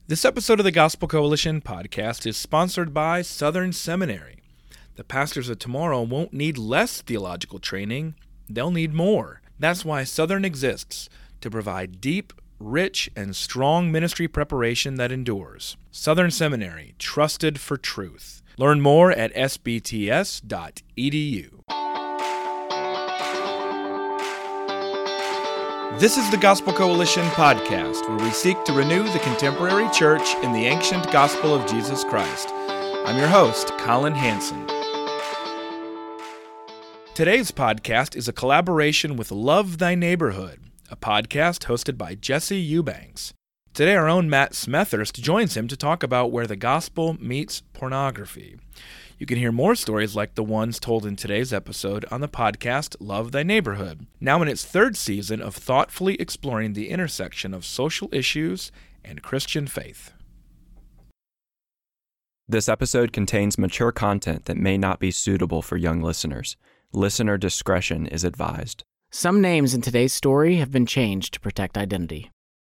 This episode of the Gospel Coalition podcast is sponsored by Southern Seminary. The pastors of tomorrow won't need less theological training, they'll need more. That's why Southern exists, to provide deep, rich, and strong ministry preparation that endures. Southern Seminary, trusted for truth. Learn more at sbts.edu. This is the Gospel Coalition podcast, where we seek to renew the contemporary church in the ancient gospel of Jesus Christ. I'm your host, Colin Hansen. Today's podcast is a collaboration with Love Thy Neighborhood, a podcast hosted by Jesse Eubanks. Today, our own Matt Smethurst joins him to talk about where the gospel meets pornography. You can hear more stories like the ones told in today's episode on the podcast Love Thy Neighborhood, now in its third season of thoughtfully exploring the intersection of social issues and Christian faith. This episode contains mature content that may not be suitable for young listeners. Listener discretion is advised. Some names in today's story have been changed to protect identity.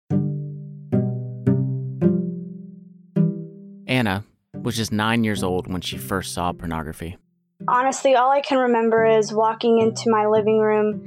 Anna was just 9 years old when she first saw pornography. Honestly, all I can remember is walking into my living room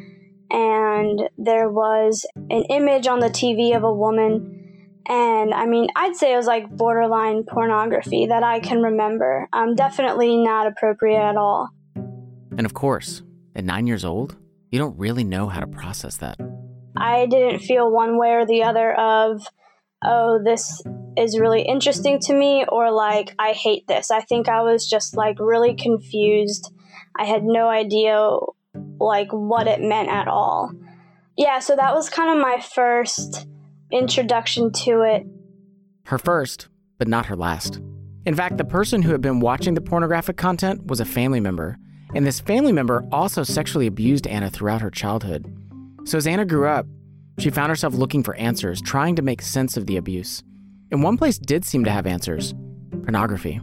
and there was an image on the TV of a woman. And I'd say it was like borderline pornography that I can remember. Definitely not appropriate at all. And of course, at 9 years old, you don't really know how to process that. I didn't feel one way or the other of, oh, this is really interesting to me, or like, I hate this. I think I was just like really confused. I had no idea like what it meant at all. Yeah, so that was kind of my first introduction to it. Her first, but not her last. In fact, the person who had been watching the pornographic content was a family member, and this family member also sexually abused Anna throughout her childhood. So as Anna grew up, she found herself looking for answers, trying to make sense of the abuse. And one place did seem to have answers: pornography.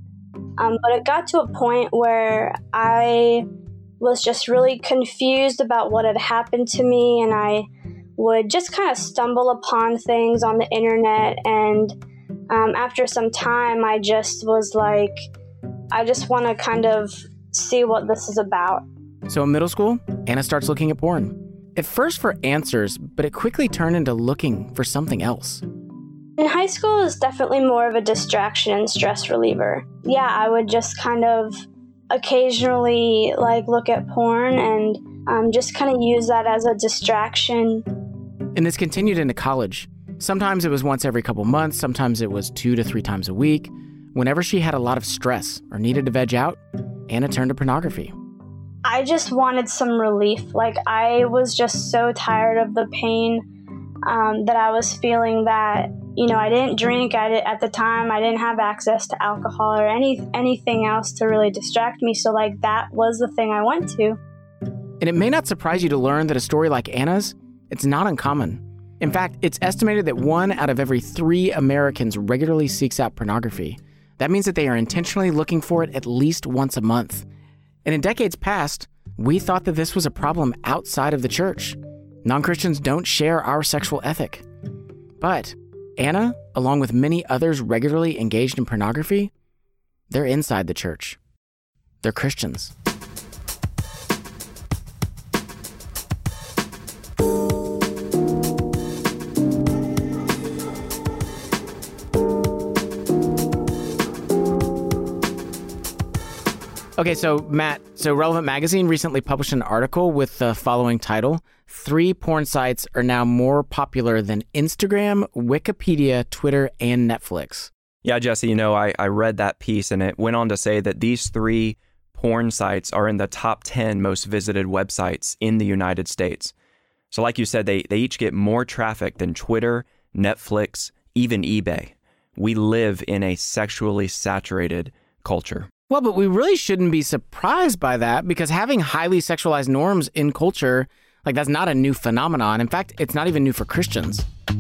But it got to a point where I was just really confused about what had happened to me, and I would just kind of stumble upon things on the internet, and after some time, I just was like, I just want to kind of see what this is about. So in middle school, Anna starts looking at porn. At first for answers, but it quickly turned into looking for something else. In high school, it was definitely more of a distraction and stress reliever. Yeah, I would just kind of occasionally look at porn and just kind of use that as a distraction. And this continued into college. Sometimes it was once every couple months, sometimes it was 2 to 3 times a week. Whenever she had a lot of stress or needed to veg out, Anna turned to pornography. I just wanted some relief. I was just so tired of the pain that I was feeling that, I didn't drink. At the time, I didn't have access to alcohol or anything else to really distract me. So that was the thing I went to. And it may not surprise you to learn that a story like Anna's, it's not uncommon. In fact, it's estimated that 1 out of every 3 Americans regularly seeks out pornography. That means that they are intentionally looking for it at least once a month. And in decades past, we thought that this was a problem outside of the church. Non-Christians don't share our sexual ethic. But Anna, along with many others regularly engaged in pornography, they're inside the church. They're Christians. Okay, so Matt, Relevant Magazine recently published an article with the following title: 3 porn sites are now more popular than Instagram, Wikipedia, Twitter, and Netflix. Yeah, Jesse, I read that piece and it went on to say that these 3 porn sites are in the top 10 most visited websites in the United States. So like you said, they each get more traffic than Twitter, Netflix, even eBay. We live in a sexually saturated culture. Well, but we really shouldn't be surprised by that, because having highly sexualized norms in culture, that's not a new phenomenon. In fact, it's not even new for Christians.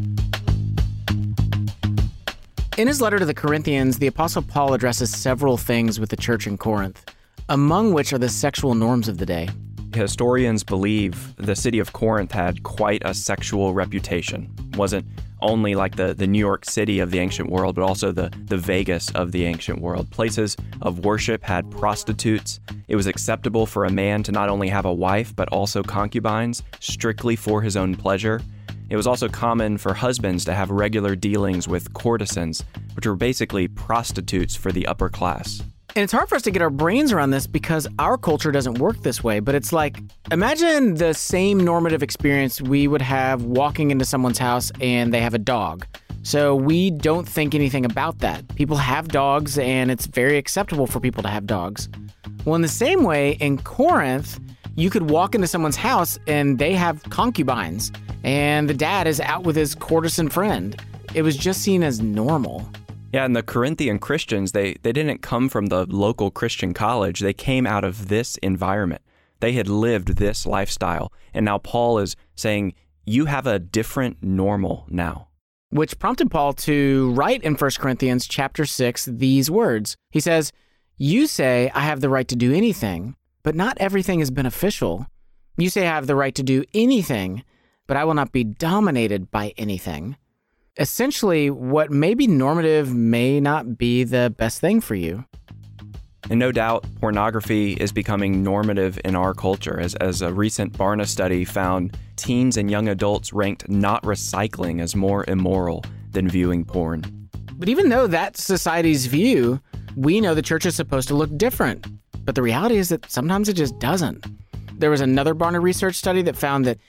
In his letter to the Corinthians, the Apostle Paul addresses several things with the church in Corinth, among which are the sexual norms of the day. Historians believe the city of Corinth had quite a sexual reputation. Wasn't only like the New York City of the ancient world, but also the Vegas of the ancient world. Places of worship had prostitutes. It was acceptable for a man to not only have a wife, but also concubines, strictly for his own pleasure. It was also common for husbands to have regular dealings with courtesans, which were basically prostitutes for the upper class. And it's hard for us to get our brains around this because our culture doesn't work this way. But it's like, imagine the same normative experience we would have walking into someone's house and they have a dog. So we don't think anything about that. People have dogs and it's very acceptable for people to have dogs. Well, in the same way, in Corinth, you could walk into someone's house and they have concubines and the dad is out with his courtesan friend. It was just seen as normal. Yeah, and the Corinthian Christians, they didn't come from the local Christian college. They came out of this environment. They had lived this lifestyle. And now Paul is saying, you have a different normal now. Which prompted Paul to write in 1 Corinthians chapter 6 these words. He says, you say I have the right to do anything, but not everything is beneficial. You say I have the right to do anything, but I will not be dominated by anything. Essentially, what may be normative may not be the best thing for you. And no doubt, pornography is becoming normative in our culture. As a recent Barna study found, teens and young adults ranked not recycling as more immoral than viewing porn. But even though that's society's view, we know the church is supposed to look different. But the reality is that sometimes it just doesn't. There was another Barna research study that found that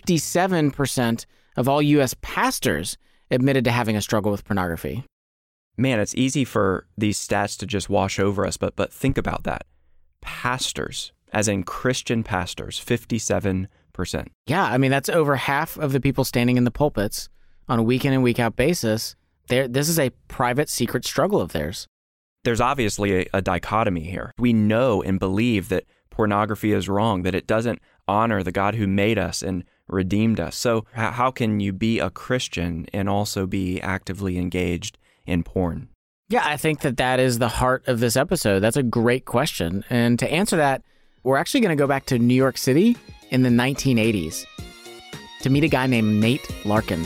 57% of all U.S. pastors admitted to having a struggle with pornography. Man, it's easy for these stats to just wash over us, but think about that. Pastors, as in Christian pastors, 57%. Yeah, I mean, that's over half of the people standing in the pulpits on a week in and week out basis. This is a private, secret struggle of theirs. There's obviously a dichotomy here. We know and believe that pornography is wrong, that it doesn't honor the God who made us and redeemed us. So how can you be a Christian and also be actively engaged in porn? Yeah, I think that is the heart of this episode. That's a great question. And to answer that, we're actually going to go back to New York City in the 1980s to meet a guy named Nate Larkin.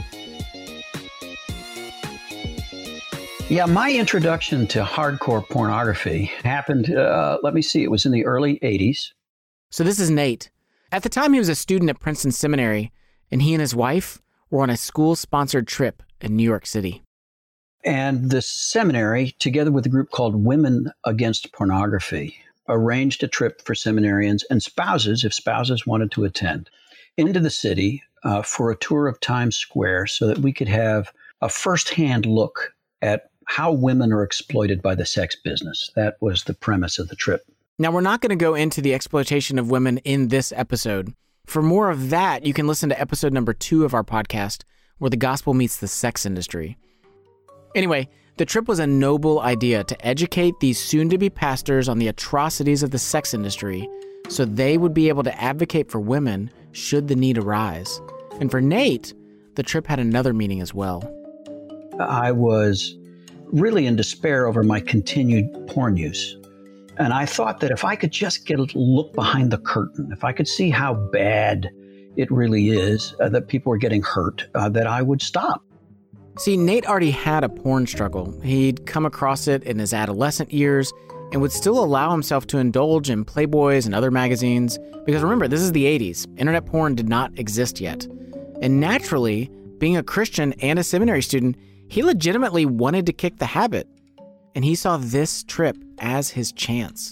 Yeah, my introduction to hardcore pornography happened, it was in the early 80s. So this is Nate. At the time, he was a student at Princeton Seminary, and he and his wife were on a school-sponsored trip in New York City. And the seminary, together with a group called Women Against Pornography, arranged a trip for seminarians and spouses, if spouses wanted to attend, into the city for a tour of Times Square so that we could have a firsthand look at how women are exploited by the sex business. That was the premise of the trip. Now, we're not going to go into the exploitation of women in this episode. For more of that, you can listen to episode number 2 of our podcast, where the gospel meets the sex industry. Anyway, the trip was a noble idea to educate these soon-to-be pastors on the atrocities of the sex industry so they would be able to advocate for women should the need arise. And for Nate, the trip had another meaning as well. I was really in despair over my continued porn use. And I thought that if I could just get a look behind the curtain, if I could see how bad it really is, that people are getting hurt, that I would stop. See, Nate already had a porn struggle. He'd come across it in his adolescent years and would still allow himself to indulge in Playboys and other magazines. Because remember, this is the 80s. Internet porn did not exist yet. And naturally, being a Christian and a seminary student, he legitimately wanted to kick the habit. And he saw this trip as his chance.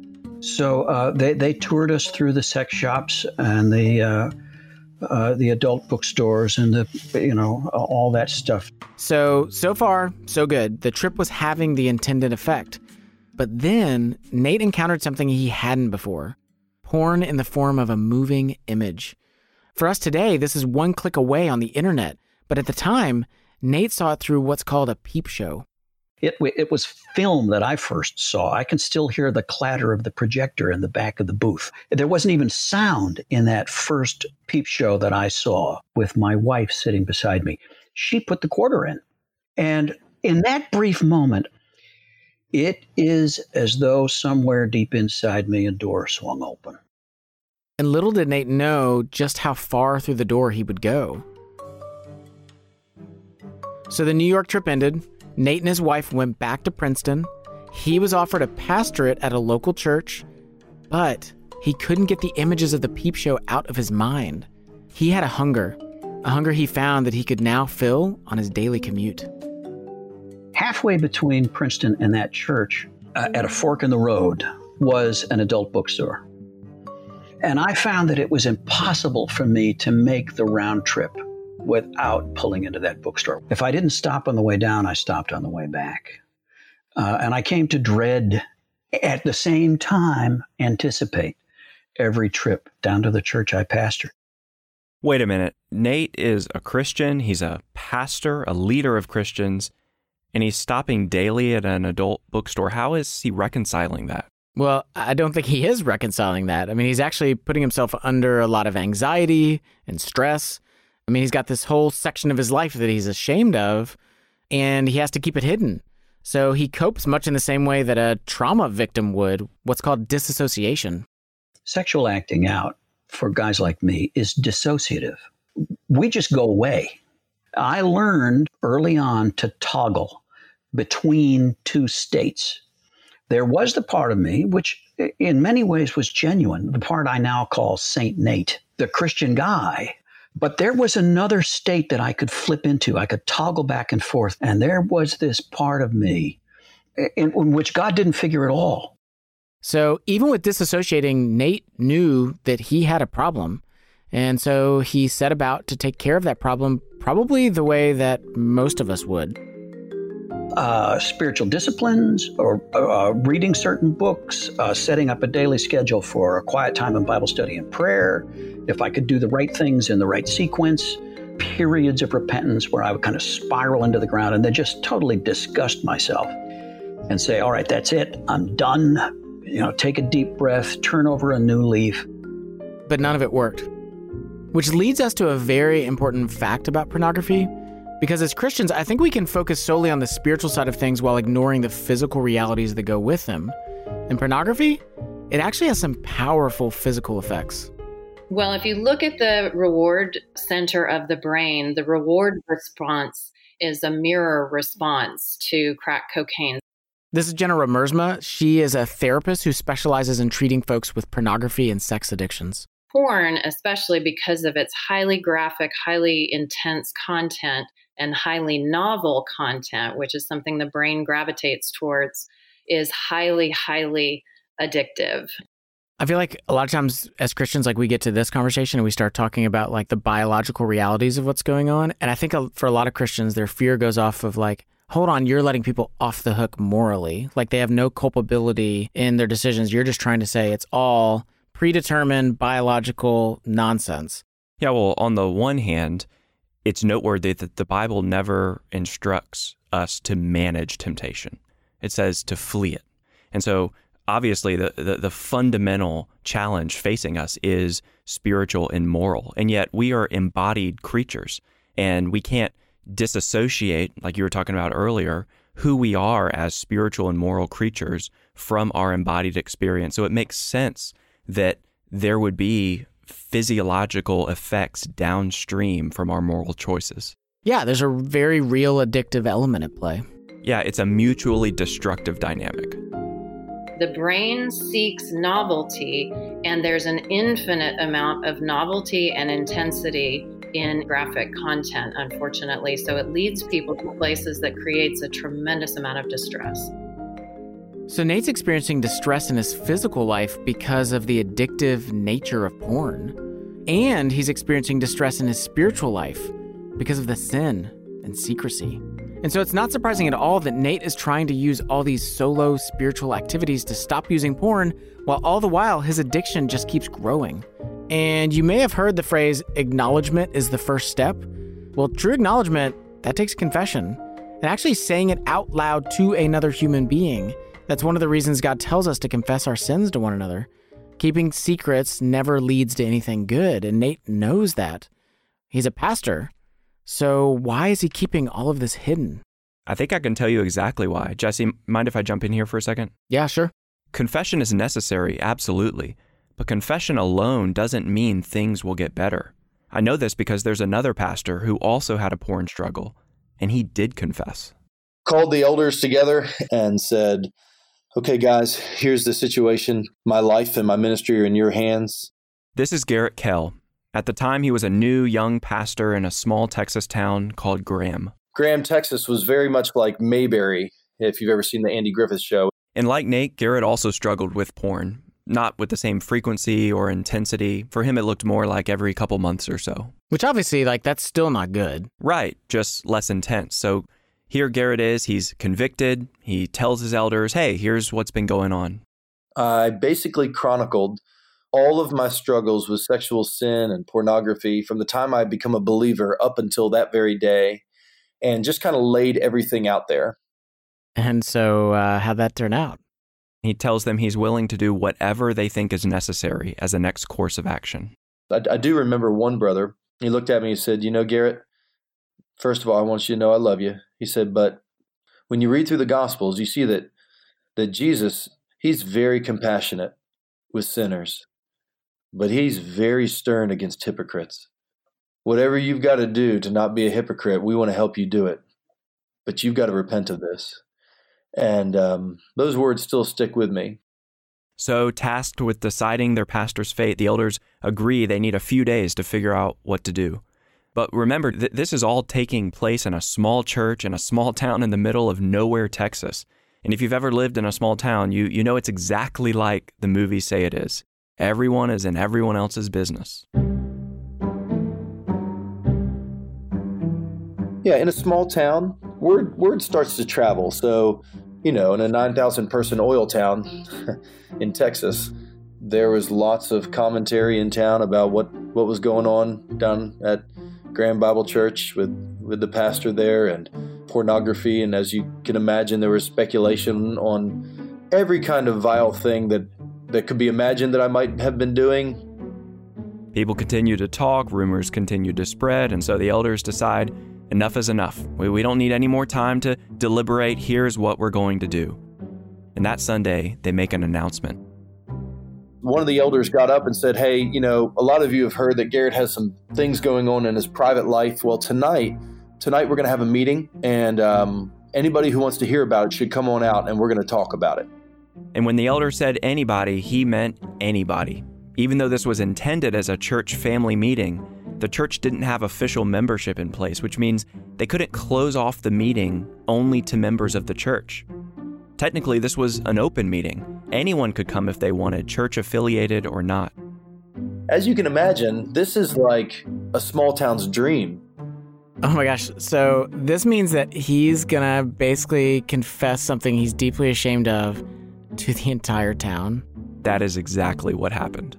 So they toured us through the sex shops and the adult bookstores and all that stuff. So far, so good. The trip was having the intended effect. But then Nate encountered something he hadn't before. Porn in the form of a moving image. For us today, this is one click away on the internet. But at the time, Nate saw it through what's called a peep show. It was film that I first saw. I can still hear the clatter of the projector in the back of the booth. There wasn't even sound in that first peep show that I saw with my wife sitting beside me. She put the quarter in. And in that brief moment, it is as though somewhere deep inside me a door swung open. And little did Nate know just how far through the door he would go. So the New York trip ended. Nate and his wife went back to Princeton. He was offered a pastorate at a local church, but he couldn't get the images of the peep show out of his mind. He had a hunger he found that he could now fill on his daily commute. Halfway between Princeton and that church, at a fork in the road, was an adult bookstore. And I found that it was impossible for me to make the round trip without pulling into that bookstore. If I didn't stop on the way down, I stopped on the way back. And I came to dread, at the same time, anticipate every trip down to the church I pastored. Wait a minute. Nate is a Christian. He's a pastor, a leader of Christians, and he's stopping daily at an adult bookstore. How is he reconciling that? Well, I don't think he is reconciling that. I mean, he's actually putting himself under a lot of anxiety and stress. I mean, he's got this whole section of his life that he's ashamed of, and he has to keep it hidden. So he copes much in the same way that a trauma victim would, what's called disassociation. Sexual acting out, for guys like me, is dissociative. We just go away. I learned early on to toggle between two states. There was the part of me, which in many ways was genuine, the part I now call Saint Nate, the Christian guy. But there was another state that I could flip into. I could toggle back and forth. And there was this part of me in which God didn't figure at all. So even with disassociating, Nate knew that he had a problem. And so he set about to take care of that problem probably the way that most of us would. Spiritual disciplines, or reading certain books, setting up a daily schedule for a quiet time in Bible study and prayer, if I could do the right things in the right sequence, periods of repentance where I would kind of spiral into the ground and then just totally disgust myself and say, all right, that's it. I'm done. Take a deep breath, turn over a new leaf. But none of it worked. Which leads us to a very important fact about pornography. Because as Christians, I think we can focus solely on the spiritual side of things while ignoring the physical realities that go with them. In pornography, it actually has some powerful physical effects. Well, if you look at the reward center of the brain, the reward response is a mirror response to crack cocaine. This is Jenna Remersma. She is a therapist who specializes in treating folks with pornography and sex addictions. Porn, especially because of its highly graphic, highly intense content and highly novel content, which is something the brain gravitates towards, is highly, highly addictive. I feel like a lot of times as Christians, we get to this conversation and we start talking about the biological realities of what's going on. And I think for a lot of Christians, their fear goes off of hold on, you're letting people off the hook morally. They have no culpability in their decisions. You're just trying to say it's all predetermined biological nonsense. Yeah, well, on the one hand, it's noteworthy that the Bible never instructs us to manage temptation. It says to flee it. And so obviously the fundamental challenge facing us is spiritual and moral. And yet we are embodied creatures, and we can't disassociate, like you were talking about earlier, who we are as spiritual and moral creatures from our embodied experience. So it makes sense that there would be physiological effects downstream from our moral choices. Yeah, there's a very real addictive element at play. Yeah, it's a mutually destructive dynamic. The brain seeks novelty, and there's an infinite amount of novelty and intensity in graphic content, unfortunately. So it leads people to places that creates a tremendous amount of distress. So Nate's experiencing distress in his physical life because of the addictive nature of porn. And he's experiencing distress in his spiritual life because of the sin and secrecy. And so it's not surprising at all that Nate is trying to use all these solo spiritual activities to stop using porn, while all the while his addiction just keeps growing. And you may have heard the phrase, acknowledgement is the first step. Well, true acknowledgement, that takes confession. And actually saying it out loud to another human being. That's one of the reasons God tells us to confess our sins to one another. Keeping secrets never leads to anything good, and Nate knows that. He's a pastor. So why is he keeping all of this hidden? I think I can tell you exactly why. Jesse, mind if I jump in here for a second? Yeah, sure. Confession is necessary, absolutely. But confession alone doesn't mean things will get better. I know this because there's another pastor who also had a porn struggle, and he did confess. Called the elders together and said, okay, guys, here's the situation. My life and my ministry are in your hands. This is Garrett Kell. At the time, he was a new young pastor in a small Texas town called Graham. Graham, Texas was very much like Mayberry, if you've ever seen the Andy Griffith Show. And like Nate, Garrett also struggled with porn. Not with the same frequency or intensity. For him, it looked more like every couple months or so. Which obviously, that's still not good. Right, just less intense. So here Garrett is, he's convicted. He tells his elders, hey, here's what's been going on. I basically chronicled all of my struggles with sexual sin and pornography from the time I become a believer up until that very day, and just kind of laid everything out there. And so how'd that turn out? He tells them he's willing to do whatever they think is necessary as a next course of action. I do remember one brother. He looked at me and said, Garrett, first of all, I want you to know I love you. He said, but when you read through the Gospels, you see that Jesus, he's very compassionate with sinners, but he's very stern against hypocrites. Whatever you've got to do to not be a hypocrite, we want to help you do it. But you've got to repent of this. And those words still stick with me. So, tasked with deciding their pastor's fate, the elders agree they need a few days to figure out what to do. But remember, this is all taking place in a small church in a small town in the middle of nowhere, Texas. And if you've ever lived in a small town, you know it's exactly like the movies say it is. Everyone is in everyone else's business. Yeah, in a small town, word starts to travel. So, in a 9,000-person oil town in Texas, there was lots of commentary in town about what was going on down at Graham Bible Church with the pastor there, and pornography. And as you can imagine, there was speculation on every kind of vile thing that could be imagined that I might have been doing. People continue to talk, rumors continue to spread, and so the elders decide enough is enough. We don't need any more time to deliberate. Here's what we're going to do. And that Sunday, they make an announcement. One of the elders got up and said, hey, a lot of you have heard that Garrett has some things going on in his private life. Well, tonight we're going to have a meeting, and anybody who wants to hear about it should come on out, and we're going to talk about it. And when the elder said anybody, he meant anybody. Even though this was intended as a church family meeting, the church didn't have official membership in place, which means they couldn't close off the meeting only to members of the church. Technically, this was an open meeting. Anyone could come if they wanted, church affiliated or not. As you can imagine, this is like a small town's dream. Oh my gosh. So this means that he's going to basically confess something he's deeply ashamed of to the entire town. That is exactly what happened.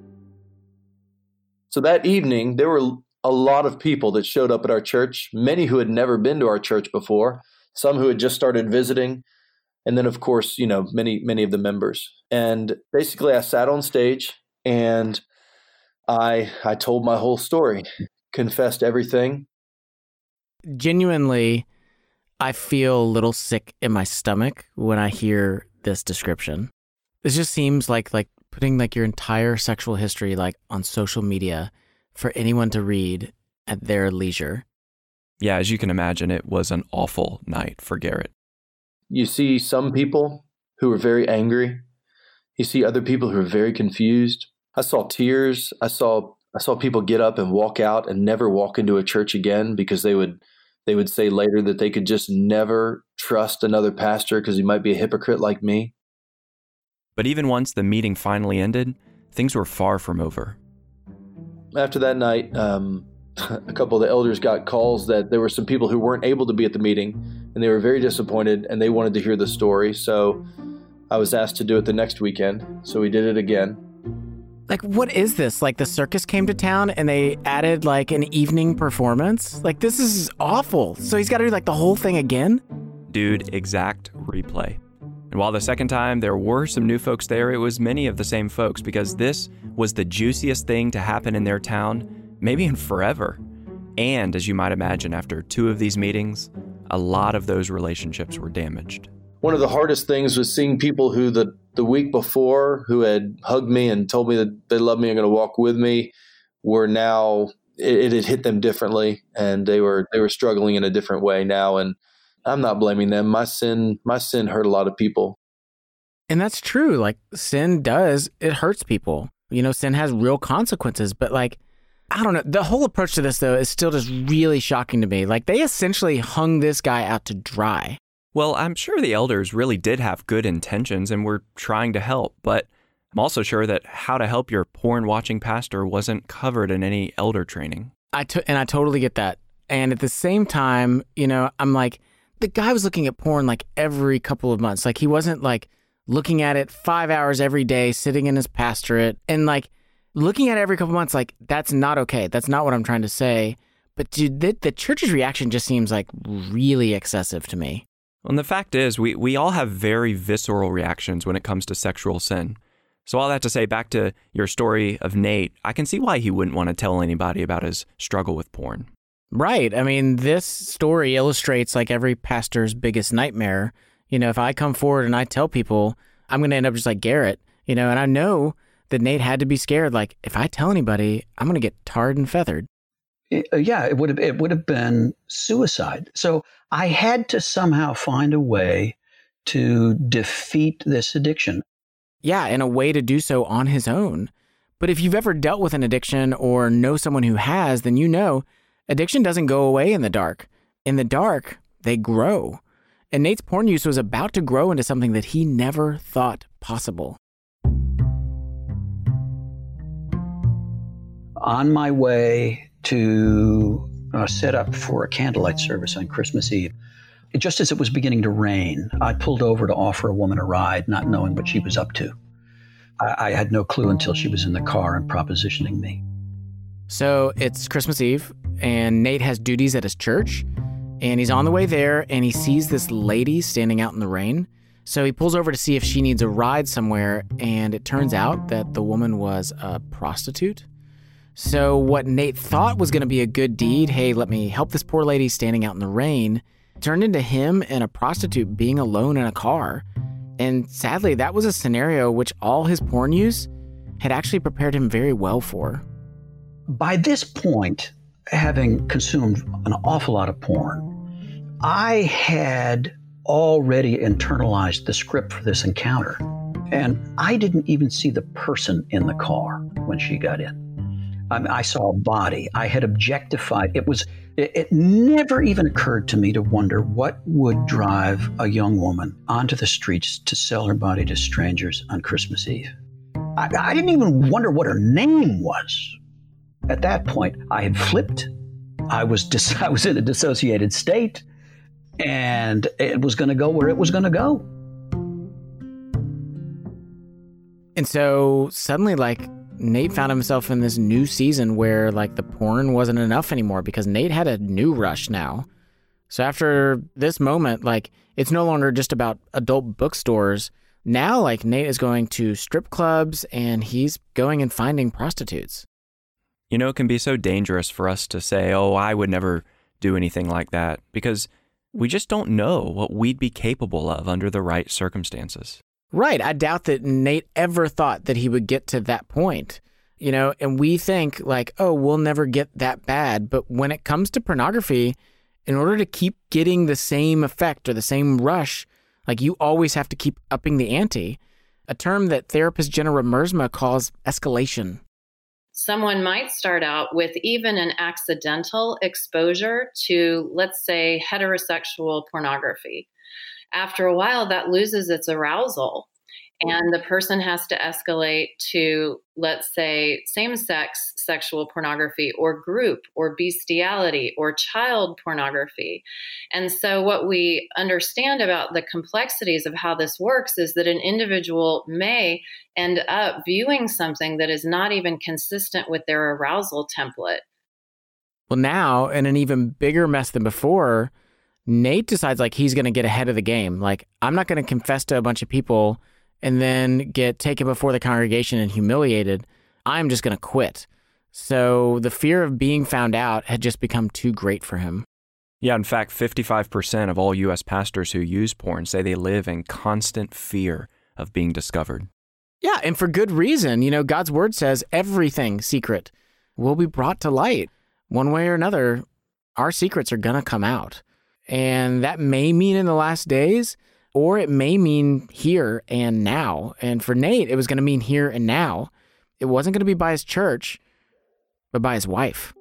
So that evening, there were a lot of people that showed up at our church, many who had never been to our church before, some who had just started visiting, and then, of course, many of the members. And basically, I sat on stage, and I told my whole story, confessed everything. Genuinely, I feel a little sick in my stomach when I hear this description. This just seems like putting your entire sexual history on social media for anyone to read at their leisure. Yeah, as you can imagine, it was an awful night for Garrett. You see some people who are very angry. You see other people who are very confused. I saw tears. I saw people get up and walk out and never walk into a church again because they would say later that they could just never trust another pastor because he might be a hypocrite like me. But even once the meeting finally ended, things were far from over. After that night, a couple of the elders got calls that there were some people who weren't able to be at the meeting, and they were very disappointed, and they wanted to hear the story. So I was asked to do it the next weekend, so we did it again. What is this? The circus came to town and they added an evening performance? This is awful. So he's got to do the whole thing again? Dude, exact replay. And while the second time there were some new folks there, it was many of the same folks because this was the juiciest thing to happen in their town, maybe in forever. And as you might imagine, after 2 of these meetings, a lot of those relationships were damaged. One of the hardest things was seeing people who the week before who had hugged me and told me that they loved me and going to walk with me were now it had hit them differently, and they were struggling in a different way now. And I'm not blaming them. My sin hurt a lot of people. And that's true. Like, sin it hurts people. Sin has real consequences, but like, I don't know. The whole approach to this, though, is still just really shocking to me. Like, they essentially hung this guy out to dry. Well, I'm sure the elders really did have good intentions and were trying to help, but I'm also sure that how to help your porn-watching pastor wasn't covered in any elder training. And I totally get that. And at the same time, I'm like, the guy was looking at porn like every couple of months. Like, he wasn't like looking at it 5 hours every day, sitting in his pastorate, and like looking at it every couple of months. Like, that's not okay. That's not what I'm trying to say. But dude, the church's reaction just seems like really excessive to me. Well, and the fact is, we all have very visceral reactions when it comes to sexual sin. So all that to say, back to your story of Nate, I can see why he wouldn't want to tell anybody about his struggle with porn. Right. I mean, this story illustrates like every pastor's biggest nightmare. If I come forward and I tell people, I'm going to end up just like Garrett, and I know that Nate had to be scared. Like, if I tell anybody, I'm going to get tarred and feathered. Yeah, it would have been suicide. So I had to somehow find a way to defeat this addiction. Yeah, and a way to do so on his own. But if you've ever dealt with an addiction or know someone who has, then addiction doesn't go away in the dark. In the dark, they grow. And Nate's porn use was about to grow into something that he never thought possible. On my way to set up for a candlelight service on Christmas Eve, just as it was beginning to rain, I pulled over to offer a woman a ride, not knowing what she was up to. I had no clue until she was in the car and propositioning me. So it's Christmas Eve, and Nate has duties at his church, and he's on the way there, and he sees this lady standing out in the rain. So he pulls over to see if she needs a ride somewhere, and it turns out that the woman was a prostitute. So what Nate thought was going to be a good deed, hey, let me help this poor lady standing out in the rain, turned into him and a prostitute being alone in a car. And sadly, that was a scenario which all his porn use had actually prepared him very well for. By this point, having consumed an awful lot of porn, I had already internalized the script for this encounter. And I didn't even see the person in the car when she got in. I saw a body. I had objectified. It never even occurred to me to wonder what would drive a young woman onto the streets to sell her body to strangers on Christmas Eve. I didn't even wonder what her name was. At that point, I had flipped. I was in a dissociated state, and it was going to go where it was going to go. And so suddenly, Nate found himself in this new season where the porn wasn't enough anymore because Nate had a new rush now. So after this moment, it's no longer just about adult bookstores. Now, Nate is going to strip clubs and he's going and finding prostitutes. It can be so dangerous for us to say, oh, I would never do anything like that, because we just don't know what we'd be capable of under the right circumstances. Right. I doubt that Nate ever thought that he would get to that point, and we think oh, we'll never get that bad. But when it comes to pornography, in order to keep getting the same effect or the same rush, you always have to keep upping the ante, a term that therapist Jenna Remersma calls escalation. Someone might start out with even an accidental exposure to, let's say, heterosexual pornography. After a while, that loses its arousal, and the person has to escalate to, let's say, same-sex sexual pornography or group or bestiality or child pornography. And so what we understand about the complexities of how this works is that an individual may end up viewing something that is not even consistent with their arousal template. Well, now, in an even bigger mess than before, Nate decides he's going to get ahead of the game. I'm not going to confess to a bunch of people and then get taken before the congregation and humiliated. I'm just going to quit. So the fear of being found out had just become too great for him. Yeah, in fact, 55% of all U.S. pastors who use porn say they live in constant fear of being discovered. Yeah, and for good reason. God's word says everything secret will be brought to light. one way or another, our secrets are going to come out. And that may mean in the last days, or it may mean here and now. And for Nate, it was going to mean here and now. It wasn't going to be by his church, but by his wife.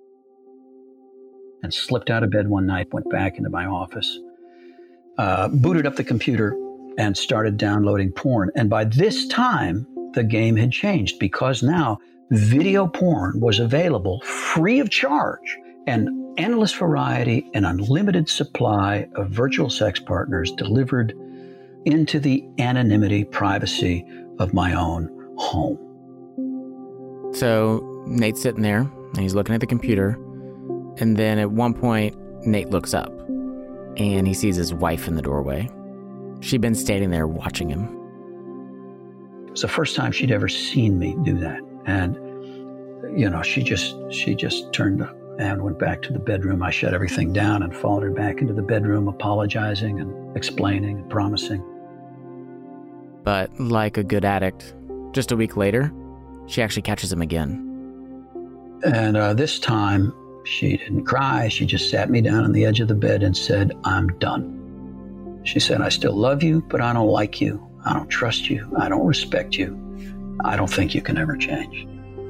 And slipped out of bed one night, went back into my office, booted up the computer, and started downloading porn. And by this time, the game had changed, because now video porn was available free of charge, and endless variety and unlimited supply of virtual sex partners delivered into the anonymity, privacy of my own home. So Nate's sitting there, and he's looking at the computer, and then at one point, Nate looks up, and he sees his wife in the doorway. She'd been standing there watching him. It was the first time she'd ever seen me do that. And, she just turned and went back to the bedroom. I shut everything down and followed her back into the bedroom, apologizing and explaining and promising. But like a good addict, just a week later, she actually catches him again. And this time, she didn't cry. She just sat me down on the edge of the bed and said, "I'm done." She said, "I still love you, but I don't like you. I don't trust you. I don't respect you. I don't think you can ever change."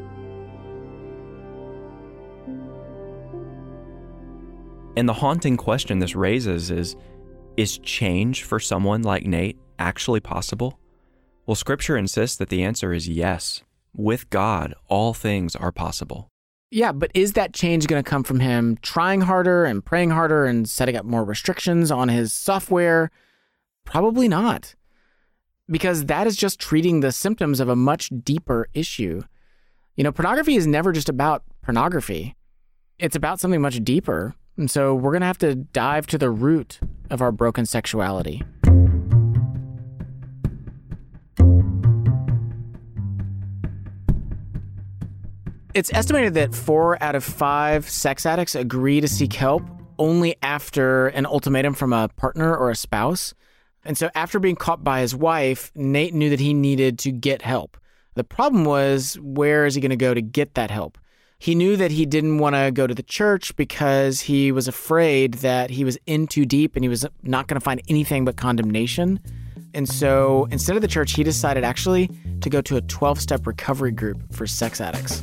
And the haunting question this raises is change for someone like Nate actually possible? Well, Scripture insists that the answer is yes. With God, all things are possible. Yeah, but is that change going to come from him trying harder and praying harder and setting up more restrictions on his software? Probably not. Because that is just treating the symptoms of a much deeper issue. Pornography is never just about pornography. It's about something much deeper. And so we're going to have to dive to the root of our broken sexuality. It's estimated that 4 out of 5 sex addicts agree to seek help only after an ultimatum from a partner or a spouse. And so after being caught by his wife, Nate knew that he needed to get help. The problem was, where is he going to go to get that help? He knew that he didn't want to go to the church because he was afraid that he was in too deep and he was not going to find anything but condemnation. And so instead of the church, he decided actually to go to a 12-step recovery group for sex addicts.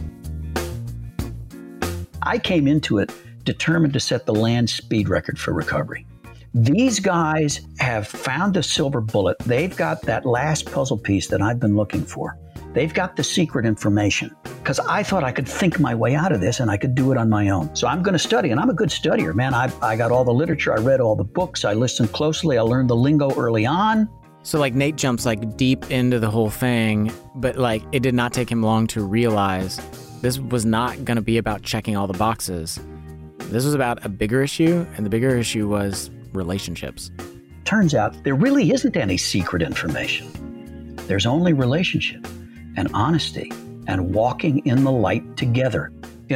I came into it determined to set the land speed record for recovery. These guys have found a silver bullet. They've got that last puzzle piece that I've been looking for. They've got the secret information, because I thought I could think my way out of this and I could do it on my own. So I'm going to study, and I'm a good studier, man. I got all the literature. I read all the books. I listened closely. I learned the lingo early on. So Nate jumps deep into the whole thing, but it did not take him long to realize this was not going to be about checking all the boxes. This was about a bigger issue, and the bigger issue was relationships. Turns out there really isn't any secret information. There's only relationship and honesty and walking in the light together.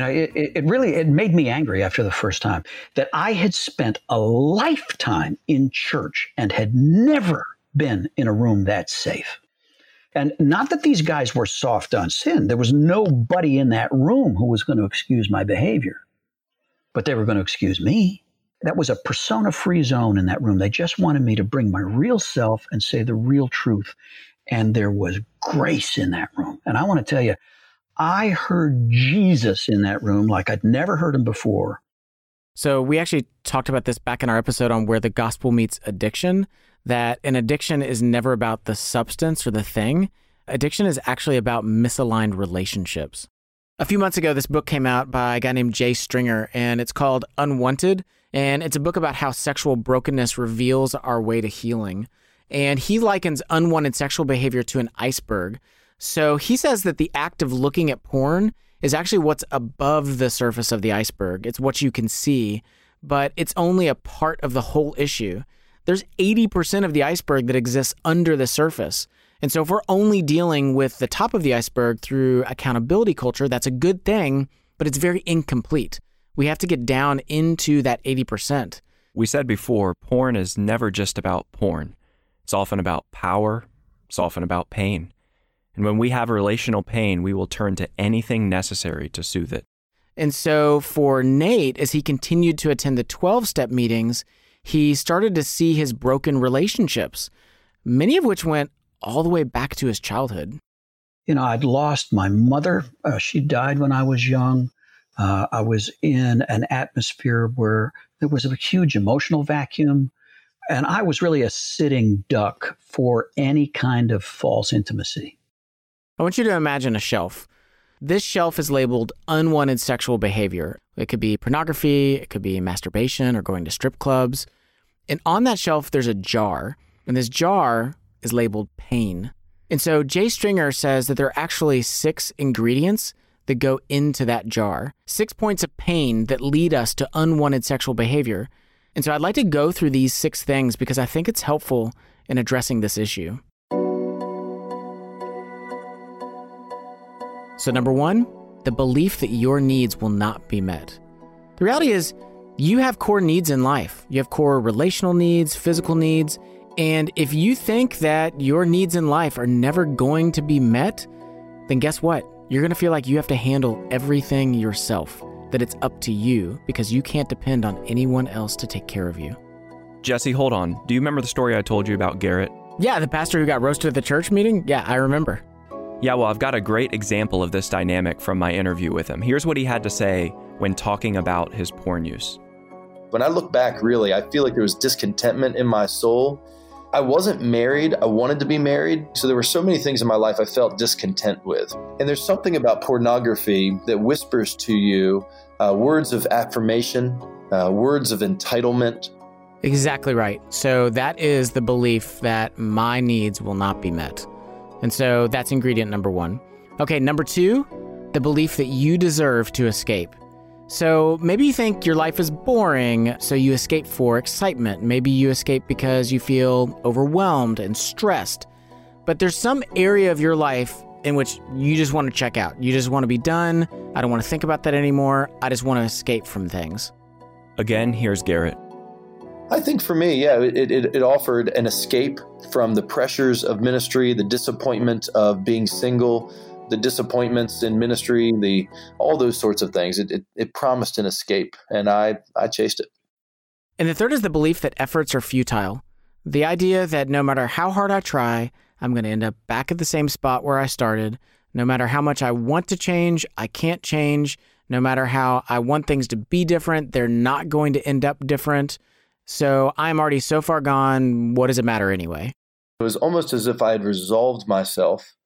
It made me angry after the first time that I had spent a lifetime in church and had never been in a room that safe. And not that these guys were soft on sin. There was nobody in that room who was going to excuse my behavior, but they were going to excuse me. That was a persona-free zone in that room. They just wanted me to bring my real self and say the real truth. And there was grace in that room. And I want to tell you, I heard Jesus in that room like I'd never heard him before. So we actually talked about this back in our episode on Where the Gospel Meets Addiction, that an addiction is never about the substance or the thing. Addiction is actually about misaligned relationships. A few months ago, this book came out by a guy named Jay Stringer, and it's called Unwanted. And it's a book about how sexual brokenness reveals our way to healing. And he likens unwanted sexual behavior to an iceberg. So he says that the act of looking at porn is actually what's above the surface of the iceberg. It's what you can see, but it's only a part of the whole issue. There's 80% of the iceberg that exists under the surface. And so if we're only dealing with the top of the iceberg through accountability culture, that's a good thing, but it's very incomplete. We have to get down into that 80%. We said before, porn is never just about porn. It's often about power. It's often about pain. And when we have relational pain, we will turn to anything necessary to soothe it. And so for Nate, as he continued to attend the 12-step meetings, he started to see his broken relationships, many of which went all the way back to his childhood. I'd lost my mother. She died when I was young. I was in an atmosphere where there was a huge emotional vacuum, and I was really a sitting duck for any kind of false intimacy. I want you to imagine a shelf. This shelf is labeled unwanted sexual behavior. It could be pornography, it could be masturbation or going to strip clubs. And on that shelf, there's a jar, and this jar is labeled pain. And so Jay Stringer says that there are actually 6 ingredients that go into that jar, 6 points of pain that lead us to unwanted sexual behavior. And so I'd like to go through these 6 things because I think it's helpful in addressing this issue. So number 1, the belief that your needs will not be met. The reality is you have core needs in life. You have core relational needs, physical needs. And if you think that your needs in life are never going to be met, then guess what? You're going to feel like you have to handle everything yourself, that it's up to you because you can't depend on anyone else to take care of you. Jesse, hold on. Do you remember the story I told you about Garrett? Yeah, the pastor who got roasted at the church meeting? Yeah, I remember. Yeah, well, I've got a great example of this dynamic from my interview with him. Here's what he had to say when talking about his porn use. When I look back, really, I feel like there was discontentment in my soul. I wasn't married. I wanted to be married. So there were so many things in my life I felt discontent with. And there's something about pornography that whispers to you words of affirmation, words of entitlement. Exactly right. So that is the belief that my needs will not be met. And so that's ingredient number 1. Okay, number 2, the belief that you deserve to escape. So maybe you think your life is boring, so you escape for excitement. Maybe you escape because you feel overwhelmed and stressed. But there's some area of your life in which you just want to check out. You just want to be done. I don't want to think about that anymore. I just want to escape from things. Again, here's Garrett. I think for me, yeah, it offered an escape from the pressures of ministry, the disappointment of being single, the disappointments in ministry, all those sorts of things. It promised an escape, and I chased it. And the third is the belief that efforts are futile. The idea that no matter how hard I try, I'm going to end up back at the same spot where I started. No matter how much I want to change, I can't change. No matter how I want things to be different, they're not going to end up different. So I'm already so far gone, what does it matter anyway? It was almost as if I had resolved myself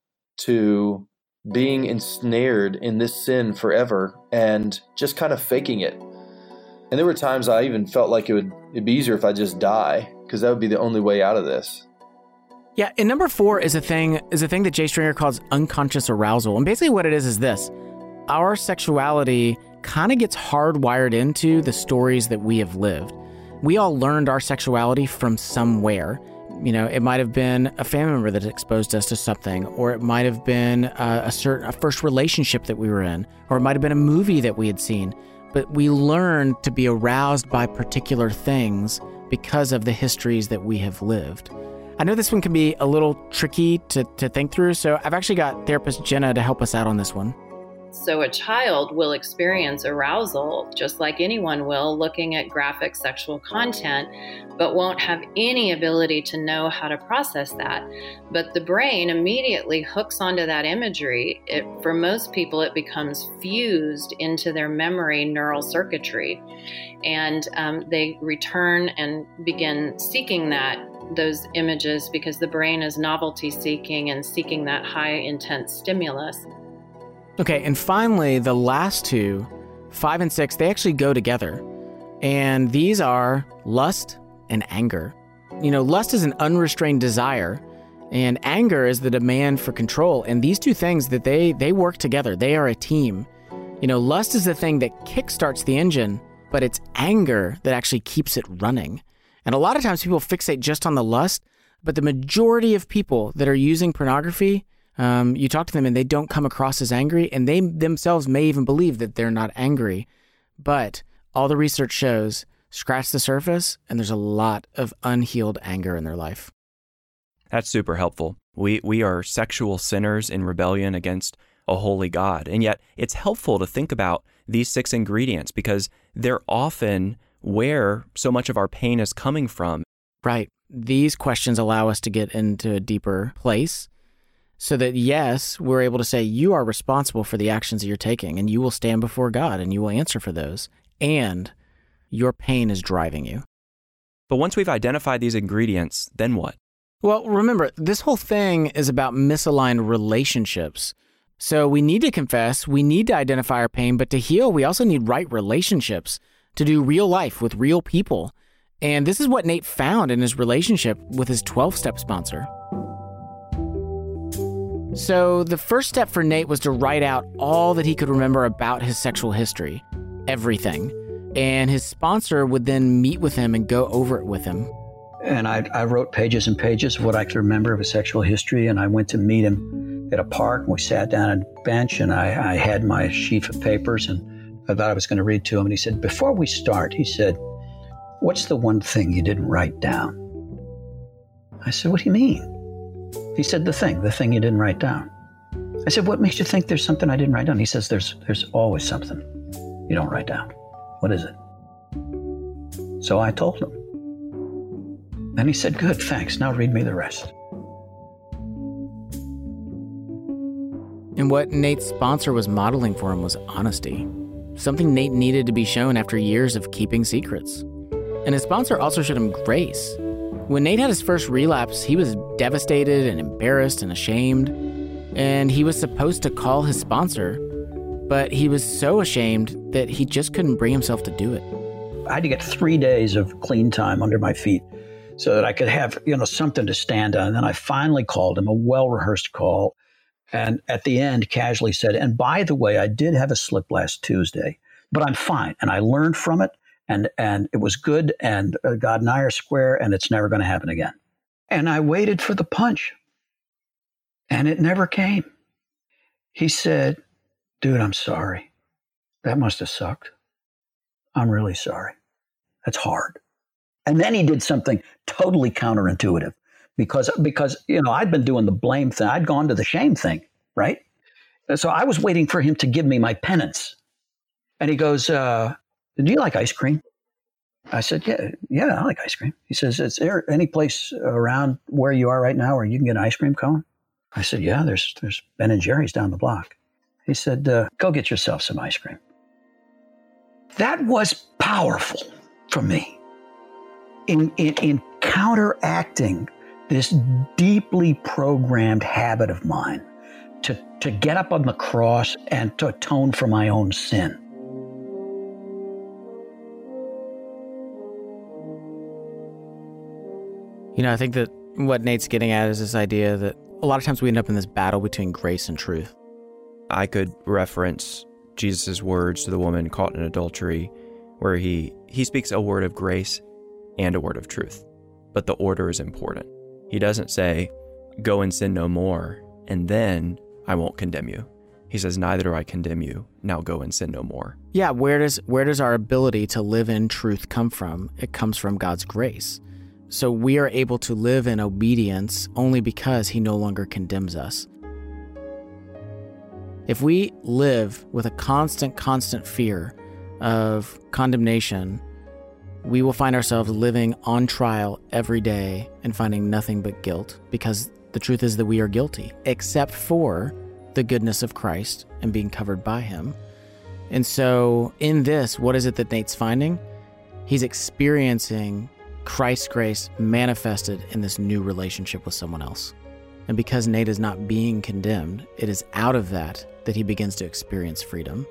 to being ensnared in this sin forever and just kind of faking it. And there were times I even felt like it'd be easier if I just die, because that would be the only way out of this. Yeah, and number 4 is a thing that Jay Stringer calls unconscious arousal. And basically what it is this. Our sexuality kind of gets hardwired into the stories that we have lived. We all learned our sexuality from somewhere. It might have been a family member that exposed us to something, or it might have been a first relationship that we were in, or it might have been a movie that we had seen. But we learned to be aroused by particular things because of the histories that we have lived. I know this one can be a little tricky to think through, so I've actually got therapist Jenna to help us out on this one. So a child will experience arousal just like anyone will looking at graphic sexual content, but won't have any ability to know how to process that. But the brain immediately hooks onto that imagery. For most people, it becomes fused into their memory neural circuitry. And they return and begin seeking those images because the brain is novelty seeking and seeking that high intense stimulus. Okay, and finally, the last 2, 5 and 6, they actually go together. And these are lust and anger. Lust is an unrestrained desire, and anger is the demand for control. And these 2 things, that they work together. They are a team. Lust is the thing that kickstarts the engine, but it's anger that actually keeps it running. And a lot of times people fixate just on the lust, but the majority of people that are using pornography, you talk to them and they don't come across as angry, and they themselves may even believe that they're not angry. But all the research shows, scratch the surface, and there's a lot of unhealed anger in their life. That's super helpful. We are sexual sinners in rebellion against a holy God. And yet it's helpful to think about these 6 ingredients because they're often where so much of our pain is coming from. Right. These questions allow us to get into a deeper place so that, yes, we're able to say you are responsible for the actions that you're taking and you will stand before God and you will answer for those. And your pain is driving you. But once we've identified these ingredients, then what? Well, remember, this whole thing is about misaligned relationships. So we need to confess, we need to identify our pain, but to heal, we also need right relationships to do real life with real people. And this is what Nate found in his relationship with his 12-step sponsor. So the first step for Nate was to write out all that he could remember about his sexual history, everything. And his sponsor would then meet with him and go over it with him. And I wrote pages and pages of what I could remember of his sexual history, and I went to meet him at a park, and we sat down on a bench, and I had my sheaf of papers, and I thought I was going to read to him, and he said, before we start, he said, what's the one thing you didn't write down? I said, what do you mean? He said, the thing you didn't write down. I said, what makes you think there's something I didn't write down? He says, there's always something you don't write down. What is it? So I told him. And he said, good, thanks. Now read me the rest. And what Nate's sponsor was modeling for him was honesty, something Nate needed to be shown after years of keeping secrets. And his sponsor also showed him grace. When Nate had his first relapse, he was devastated and embarrassed and ashamed. And he was supposed to call his sponsor, but he was so ashamed that he just couldn't bring himself to do it. I had to get 3 days of clean time under my feet so that I could have, something to stand on. And then I finally called him, a well-rehearsed call. And at the end, casually said, and by the way, I did have a slip last Tuesday, but I'm fine. And I learned from it, and it was good, and God and I are square, and it's never going to happen again. And I waited for the punch, and it never came. He said, dude, I'm sorry. That must have sucked. I'm really sorry. That's hard. And then he did something totally counterintuitive because I'd been doing the blame thing. I'd gone to the shame thing, right? So I was waiting for him to give me my penance. And he goes, do you like ice cream? I said, yeah, I like ice cream. He says, is there any place around where you are right now where you can get an ice cream cone? I said, yeah, there's Ben and Jerry's down the block. He said, go get yourself some ice cream. That was powerful for me in counteracting this deeply programmed habit of mine to get up on the cross and to atone for my own sin. I think that what Nate's getting at is this idea that a lot of times we end up in this battle between grace and truth. I could reference Jesus' words to the woman caught in adultery, where he speaks a word of grace and a word of truth. But the order is important. He doesn't say, go and sin no more, and then I won't condemn you. He says, neither do I condemn you. Now go and sin no more. Yeah, where does our ability to live in truth come from? It comes from God's grace. So we are able to live in obedience only because he no longer condemns us. If we live with a constant fear of condemnation, we will find ourselves living on trial every day and finding nothing but guilt, because the truth is that we are guilty, except for the goodness of Christ and being covered by him. And so in this, what is it that Nate's finding? He's experiencing Christ's grace manifested in this new relationship with someone else. And because Nate is not being condemned, it is out of that he begins to experience freedom.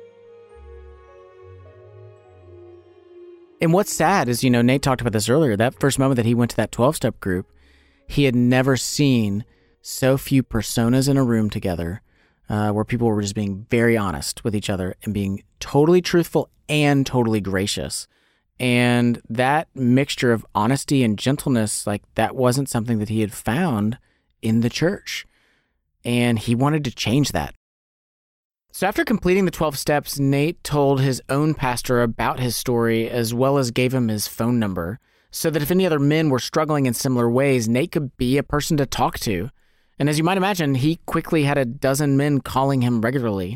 And what's sad is, Nate talked about this earlier, that first moment that he went to that 12-step group, he had never seen so few personas in a room together where people were just being very honest with each other and being totally truthful and totally gracious. And that mixture of honesty and gentleness, that wasn't something that he had found in the church. And he wanted to change that. So after completing the 12 steps, Nate told his own pastor about his story, as well as gave him his phone number, so that if any other men were struggling in similar ways, Nate could be a person to talk to. And as you might imagine, he quickly had a dozen men calling him regularly.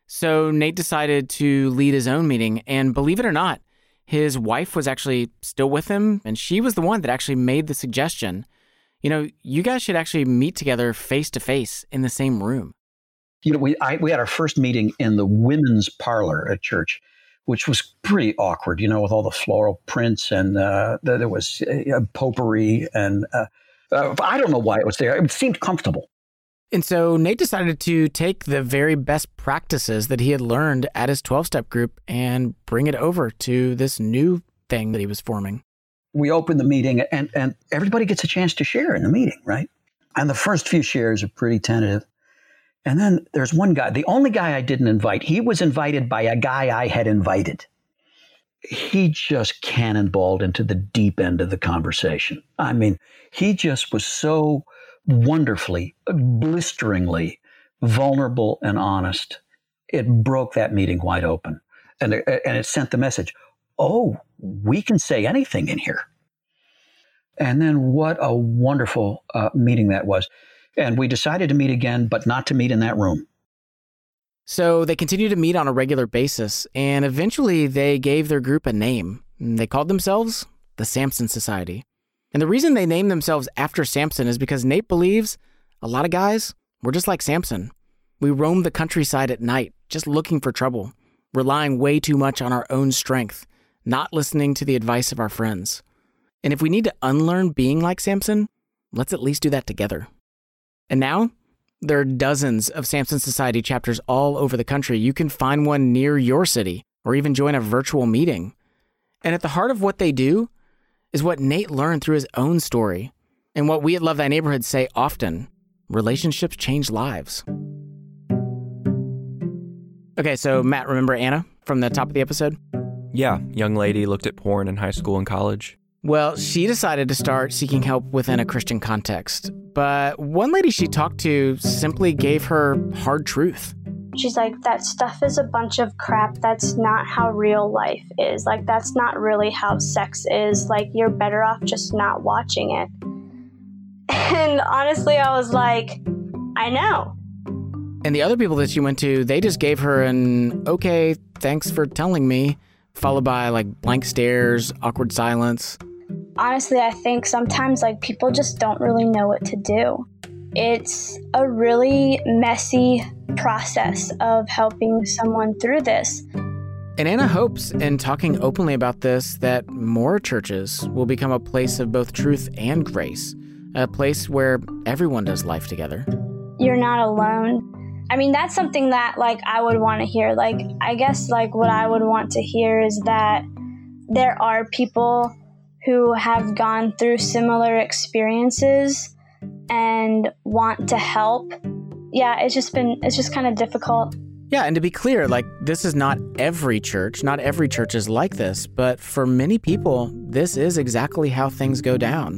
So Nate decided to lead his own meeting, and believe it or not, his wife was actually still with him, and she was the one that actually made the suggestion. You guys should actually meet together face to face in the same room. We had our first meeting in the women's parlor at church, which was pretty awkward, with all the floral prints, and there was potpourri, and I don't know why it was there. It seemed comfortable. And so Nate decided to take the very best practices that he had learned at his 12-step group and bring it over to this new thing that he was forming. We opened the meeting, and everybody gets a chance to share in the meeting, right? And the first few shares are pretty tentative. And then there's one guy, the only guy I didn't invite. He was invited by a guy I had invited. He just cannonballed into the deep end of the conversation. I mean, he just was so wonderfully, blisteringly vulnerable and honest. It broke that meeting wide open. And it sent the message, oh, we can say anything in here. And then what a wonderful meeting that was. And we decided to meet again, but not to meet in that room. So they continued to meet on a regular basis, and eventually they gave their group a name. They called themselves the Samson Society. And the reason they named themselves after Samson is because Nate believes a lot of guys were just like Samson. We roamed the countryside at night, just looking for trouble, relying way too much on our own strength, not listening to the advice of our friends. And if we need to unlearn being like Samson, let's at least do that together. And now, there are dozens of Samson Society chapters all over the country. You can find one near your city or even join a virtual meeting. And at the heart of what they do is what Nate learned through his own story and what we at Love Thy Neighborhood say often: relationships change lives. Okay, so Matt, remember Anna from the top of the episode? Yeah, young lady looked at porn in high school and college. Well, she decided to start seeking help within a Christian context. But one lady she talked to simply gave her hard truth. She's like, that stuff is a bunch of crap. That's not how real life is. Like, that's not really how sex is. Like, you're better off just not watching it. And honestly, I was like, I know. And the other people that she went to, they just gave her an, okay, thanks for telling me, followed by like blank stares, awkward silence. Honestly, I think sometimes like people just don't really know what to do. It's a really messy process of helping someone through this. And Anna hopes in talking openly about this that more churches will become a place of both truth and grace, a place where everyone does life together. You're not alone. I mean, that's something that like I would want to hear. Like, I guess like what I would want to hear is that there are people who have gone through similar experiences and want to help. Yeah, it's just kind of difficult. Yeah, and to be clear, like, this is not every church. Not every church is like this, but for many people, this is exactly how things go down.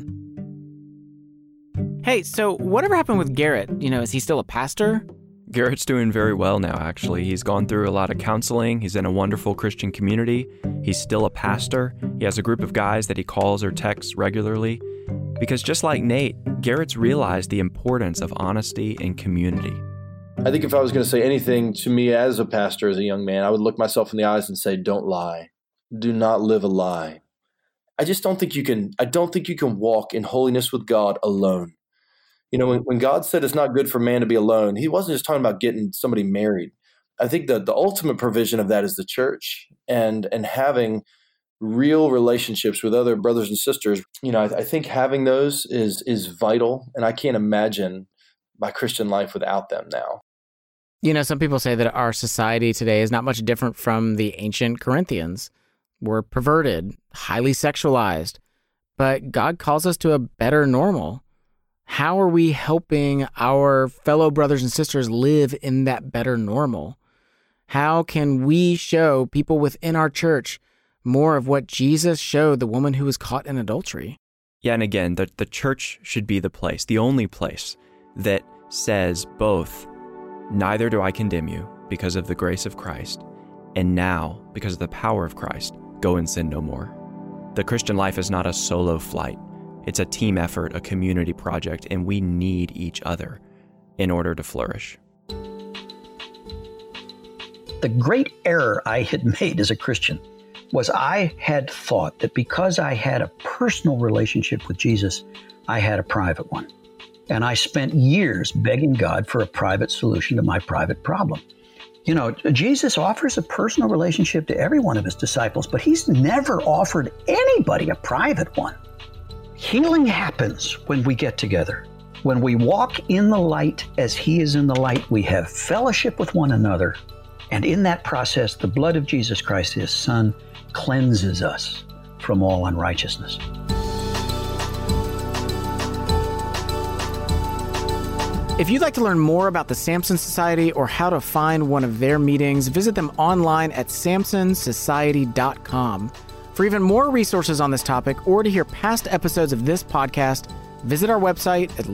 Hey, so whatever happened with Garrett? Is he still a pastor? Garrett's doing very well now, actually. He's gone through a lot of counseling. He's in a wonderful Christian community. He's still a pastor. He has a group of guys that he calls or texts regularly. Because just like Nate, Garrett's realized the importance of honesty and community. I think if I was going to say anything to me as a pastor, as a young man, I would look myself in the eyes and say, don't lie. Do not live a lie. I don't think you can walk in holiness with God alone. When God said it's not good for man to be alone, he wasn't just talking about getting somebody married. I think that the ultimate provision of that is the church and having real relationships with other brothers and sisters. I think having those is vital, and I can't imagine my Christian life without them now. Some people say that our society today is not much different from the ancient Corinthians. We're perverted, highly sexualized, but God calls us to a better normal. How are we helping our fellow brothers and sisters live in that better normal? How can we show people within our church more of what Jesus showed the woman who was caught in adultery? Yeah, and again, the church should be the place, the only place that says both, neither do I condemn you because of the grace of Christ, and now, because of the power of Christ, go and sin no more. The Christian life is not a solo flight. It's a team effort, a community project, and we need each other in order to flourish. the great error I had made as a Christian was I had thought that because I had a personal relationship with Jesus, I had a private one. And I spent years begging God for a private solution to my private problem. You know, Jesus offers a personal relationship to every one of his disciples, but he's never offered anybody a private one. Healing happens when we get together. When we walk in the light as he is in the light, we have fellowship with one another. And in that process, the blood of Jesus Christ, his Son, cleanses us from all unrighteousness. If you'd like to learn more about the Samson Society or how to find one of their meetings, visit them online at samsonsociety.com. For even more resources on this topic or to hear past episodes of this podcast, visit our website at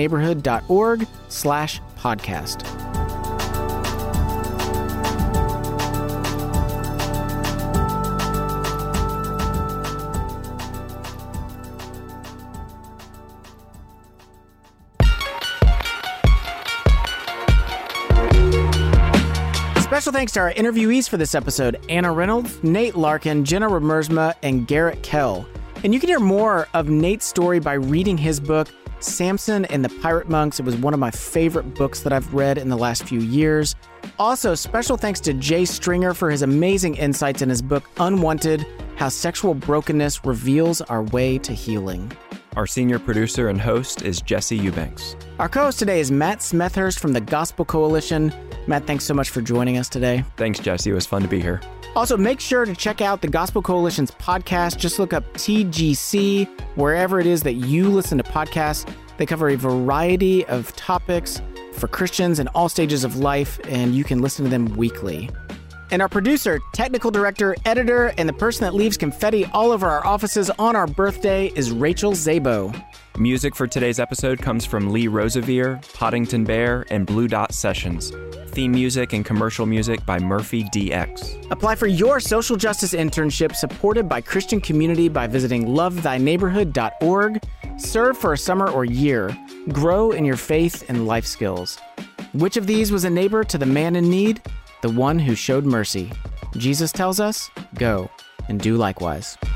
lovethyneighborhood.org/podcast. Special thanks to our interviewees for this episode, Anna Reynolds, Nate Larkin, Jenna Remersma, and Garrett Kell. And you can hear more of Nate's story by reading his book, Samson and the Pirate Monks. It was one of my favorite books that I've read in the last few years. Also, special thanks to Jay Stringer for his amazing insights in his book, Unwanted, How Sexual Brokenness Reveals Our Way to Healing. Our senior producer and host is Jesse Eubanks. Our co-host today is Matt Smethurst from the Gospel Coalition. Matt, thanks so much for joining us today. Thanks, Jesse. It was fun to be here. Also, make sure to check out the Gospel Coalition's podcast. Just look up TGC wherever it is that you listen to podcasts. They cover a variety of topics for Christians in all stages of life, and you can listen to them weekly. And our producer, technical director, editor, and the person that leaves confetti all over our offices on our birthday is Rachel Zabo. Music for today's episode comes from Lee Rosevere, Poddington Bear, and Blue Dot Sessions. Theme music and commercial music by Murphy DX. Apply for your social justice internship supported by Christian Community by visiting lovethyneighborhood.org. Serve for a summer or year. Grow in your faith and life skills. Which of these was a neighbor to the man in need? The one who showed mercy. Jesus tells us, go and do likewise.